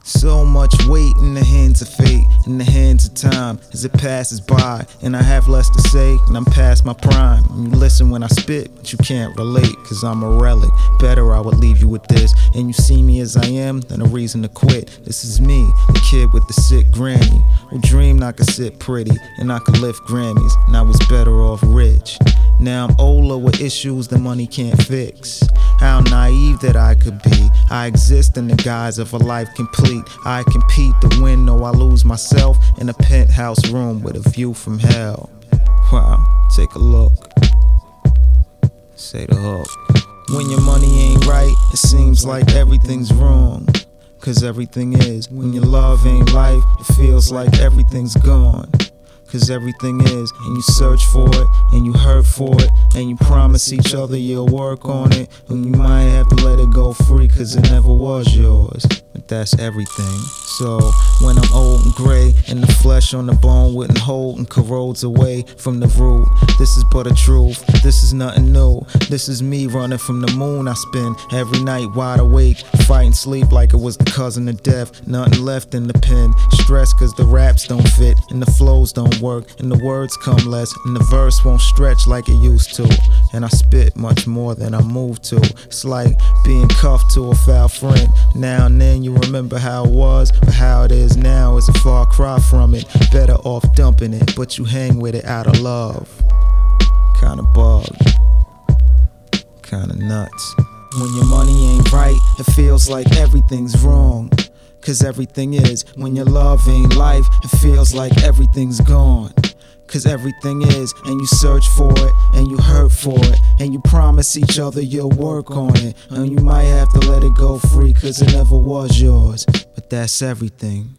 So much weight in the hands of fate, in the hands of time, as it passes by, and I have less to say, and I'm past my prime. You listen when I spit, but you can't relate, cause I'm a relic. Better I would leave you with this, and you see me as I am, then a reason to quit. This is me, the kid with the sick granny, who dreamed I could sit pretty, and I could lift Grammys, and I was better off rich. Now I'm older with issues that money can't fix. How naive that I could be. I exist in the guise of a life complete. I compete to win, or I lose myself in a penthouse room with a view from hell. Wow, take a look. Say the hook. When your money ain't right, it seems like everything's wrong. Cause everything is. When your love ain't life, it feels like everything's gone. Cause everything is, and you search for it, and you hurt for it, and you promise each other you'll work on it, and you might have to let it go free, cause it never was yours. But that's everything. So when I'm old and gray, and the flesh on the bone wouldn't hold and corrodes away from the root, this is but a truth, this is nothing new. This is me running from the moon I spend every night wide awake, fighting sleep like it was the cousin of death. Nothing left in the pen, stress cause the raps don't fit, and the flows don't work, and the words come less, and the verse won't stretch like it used to, and I spit much more than I move to. It's like being cuffed to a foul friend. Now and then you remember how it was, but how it is now is a far cry from it. Better off dumping it, but you hang with it out of love. Kinda bugged, kinda nuts. When your money ain't right, it feels like everything's wrong. Cause everything is. When your love ain't life, it feels like everything's gone. Cause everything is, and you search for it, and you hurt for it, and you promise each other you'll work on it, and you might have to let it go free, cause it never was yours. But that's everything.